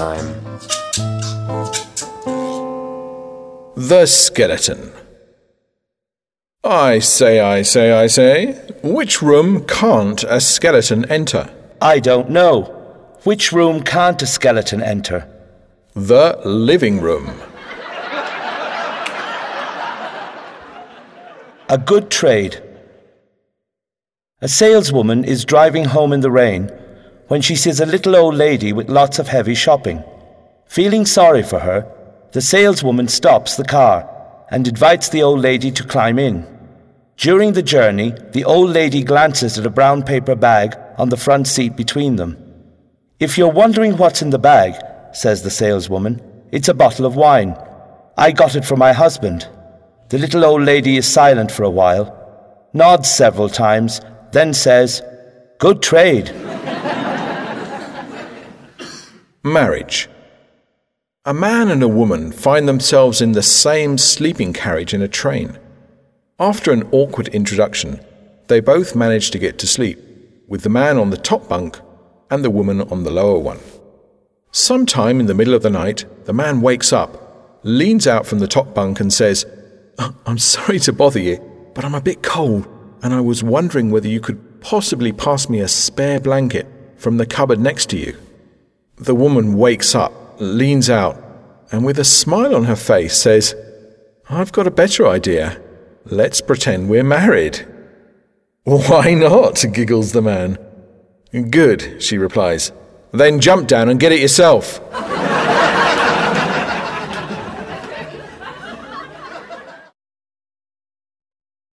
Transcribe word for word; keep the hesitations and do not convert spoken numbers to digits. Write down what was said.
time. The skeleton. I say, I say, I say, which room can't a skeleton enter? I don't know. Which room can't a skeleton enter? The living room. A good trade. A saleswoman is driving home in the rain when she sees a little old lady with lots of heavy shopping. Feeling sorry for her, the saleswoman stops the car and invites the old lady to climb in. During the journey, the old lady glances at a brown paper bag on the front seat between them. "If you're wondering what's in the bag," says the saleswoman, "it's a bottle of wine. I got it for my husband." The little old lady is silent for a while, nods several times, then says, "Good trade." Marriage. A man and a woman find themselves in the same sleeping carriage in a train. After an awkward introduction, they both manage to get to sleep, with the man on the top bunk and the woman on the lower one. Sometime in the middle of the night, the man wakes up, leans out from the top bunk and says, "I'm sorry to bother you, but I'm a bit cold, and I was wondering whether you could possibly pass me a spare blanket from the cupboard next to you." The woman wakes up, leans out, and with a smile on her face says, "I've got a better idea. Let's pretend we're married." "Why not?" giggles the man. "Good," she replies. "Then jump down and get it yourself."